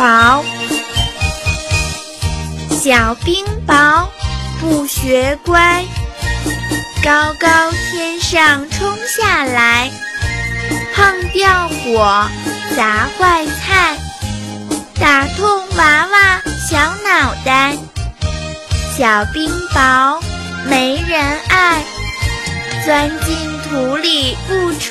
雹。小冰雹不学乖，高高天上冲下来，碰掉火，砸坏菜，打痛娃娃小脑袋。小冰雹没人爱，钻进土里不出